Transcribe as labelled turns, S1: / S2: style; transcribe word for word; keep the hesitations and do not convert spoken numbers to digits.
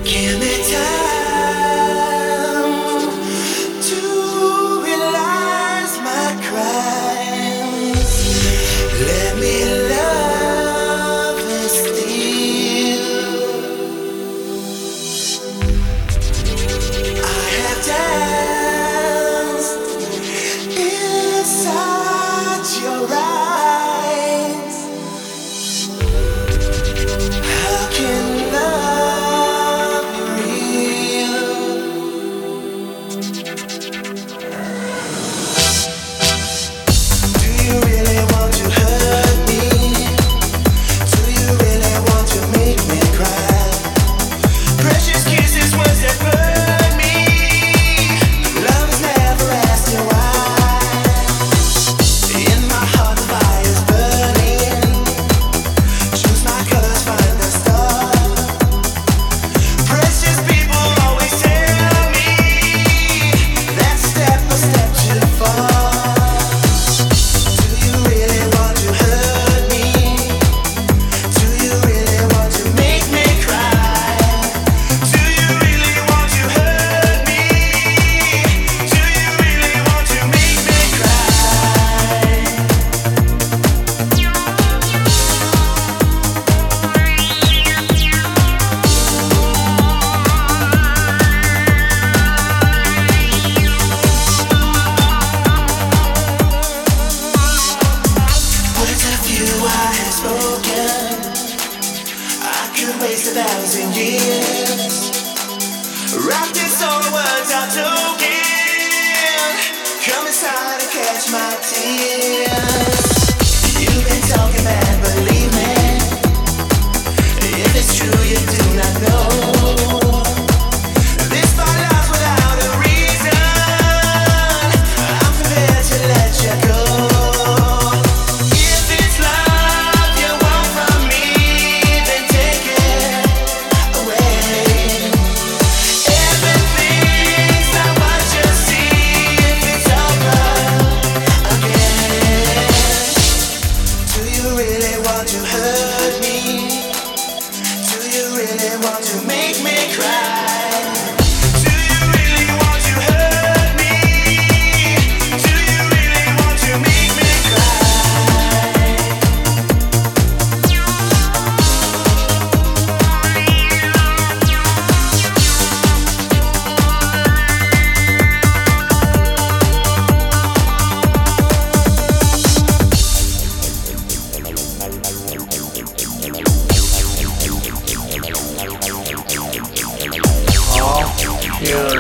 S1: Give me time to realize my crimes. Let me love and steal. I have danced inside your eyes. How can love be real? Do you really want to hurt me? Do you really want to make me cry? Precious kisses, words that burn me. Love is never asking why. In my heart the fire's burning. Choose my colors, find the star. Precious people always tell me that step a step too far. Do you really want to hurt me? Do you really want to make me cry? Do you really want to hurt me? Do you really want to make me cry? Words of you I have spoken. I could waste a thousand years. Wrapped in stolen words are token. Come inside and catch my tears. You've been talking bad, believe me. If it's true, you do not know. This fight lasts without a reason. I'm prepared to let you go. If it's love you want from me, then take it away. Everything's not what you see if it's over again. Do you really want to hurt me? Do you really want to make me cry? Do you really want to hurt me? Do you really want to make me cry?
S2: All